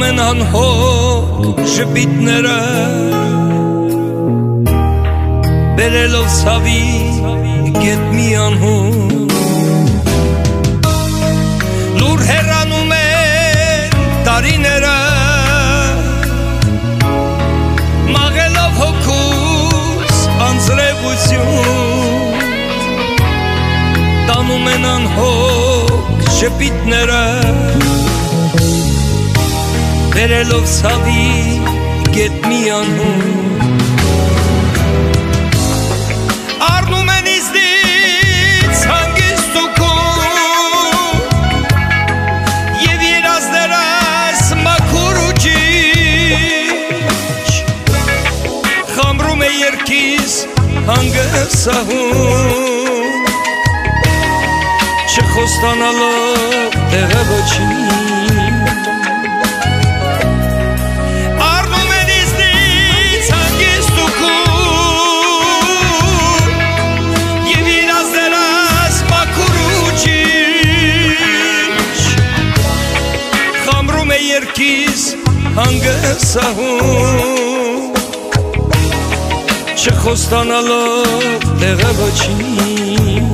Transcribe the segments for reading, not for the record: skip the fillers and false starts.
են անհոգ ժպիտները, բերելով ցավի գետ մի անհուն, լուր հեռանում են տարիները, մաղելով հոգուս անձրևություն, տանում են անհոգ ժպիտները, բերելով ցավի գետ մի անհուն, առնում են իզնից հանգիստ ու քուն, և երազներս մաքուր ու ճիչ, խամրում է երգիս հանգիստ սահուն, չխոստանալով տեղը ոչինչ, երկիս հանգիստ սահուն, չխոստանալով տեղը ոչինչ,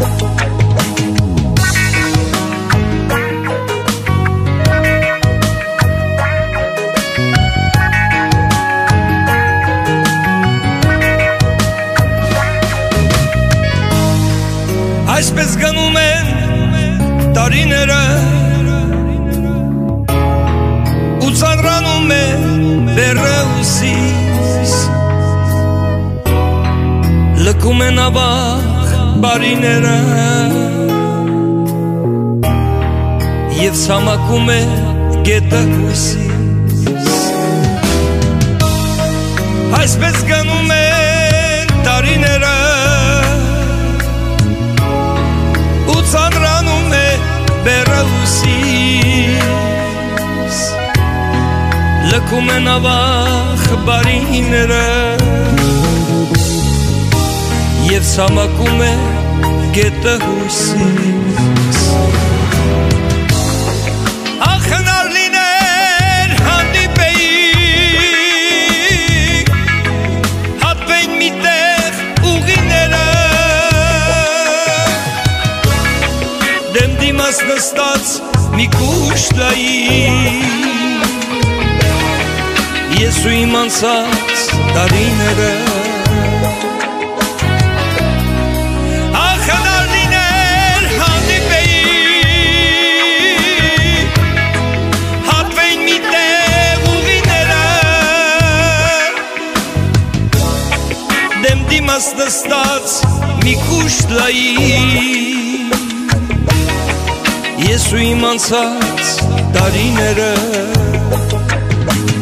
այսպես գնում են տարիները, ու ծանրանում է բեռը ուսիս, լքում են ավաղ բարիները, և ցամաքում է գետը հույսիս, այսպես գնում են տարիները, ու ծանրանում է բեռը ուսիս, լքում են ավաղ բարիները, և ցամաքում է գետը հույսիս, ախնար լիներ հանդիպեինք, հատվեին միտեղ ուղիները, դեմ դիմաց նստած մի կուշտային, ես ու իմ անցած տարիները, ախնար լիներ հանդիպեինք, հատվեին միտեղ ուղիները, դեմ դիմաց նստած մի կուշտային, ես ու իմ անցած տարիները,